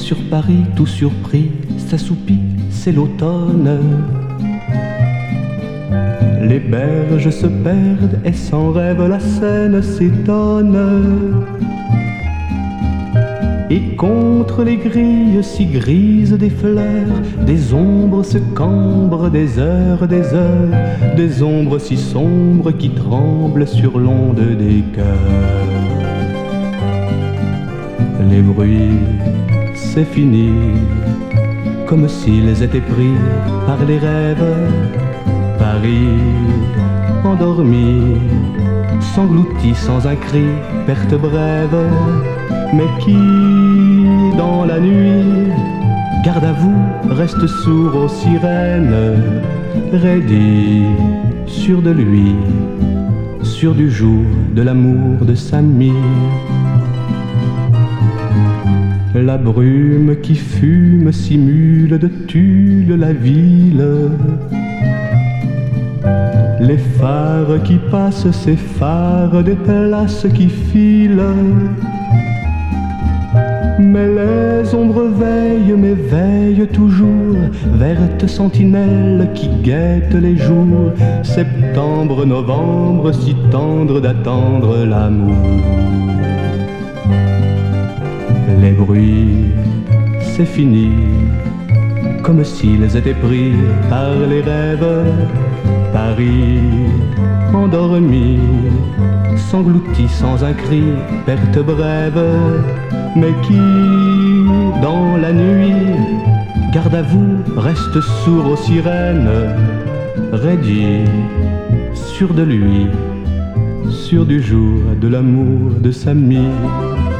sur Paris, tout surpris, s'assoupit, c'est l'automne. Les berges se perdent et sans rêve la Seine s'étonne. Et contre les grilles si grises des fleurs, des ombres se cambrent, des heures, des ombres si sombres qui tremblent sur l'onde des cœurs. Les bruits, c'est fini, comme s'ils étaient pris par les rêves. Paris, endormi, s'engloutit sans un cri, perte brève. Mais qui, dans la nuit, garde à vous, reste sourd aux sirènes, raidi, sûr de lui, sûr du jour, de l'amour, de sa mie. La brume qui fume simule de tulle la ville. Les phares qui passent, ces phares des places qui filent. Mais les ombres veillent, mais veillent toujours, vertes sentinelles qui guettent les jours. Septembre, novembre, si tendre d'attendre l'amour. Les bruits, c'est fini, comme s'ils étaient pris par les rêves. Paris, endormi, s'engloutit sans un cri, perte brève. Mais qui, dans la nuit, garde à vous, reste sourd aux sirènes, raidi, sûr de lui, sûr du jour, de l'amour, de sa mie.